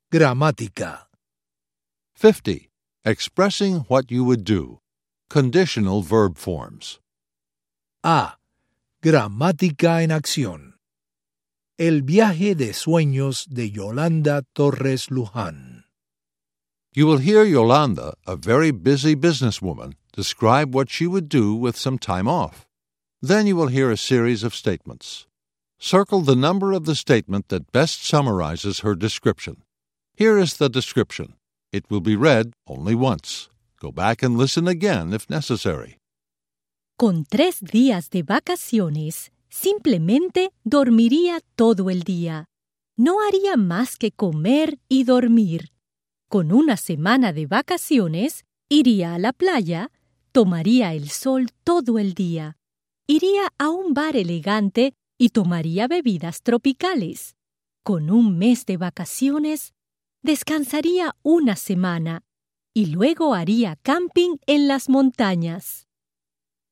Gramática. 50. Expressing what you would do. Conditional verb forms. A. Gramática en acción. El viaje de sueños de Yolanda Torres Luján. You will hear Yolanda, a very busy businesswoman, describe what she would do with some time off. Then you will hear a series of statements. Circle the number of the statement that best summarizes her description. Here is the description. It will be read only once. Go back and listen again if necessary. Con 3 días de vacaciones, simplemente dormiría todo el día. No haría más que comer y dormir. Con 1 semana de vacaciones, iría a la playa, tomaría el sol todo el día. Iría a un bar elegante y tomaría bebidas tropicales. Con 1 mes de vacaciones, descansaría 1 semana y luego haría camping en las montañas.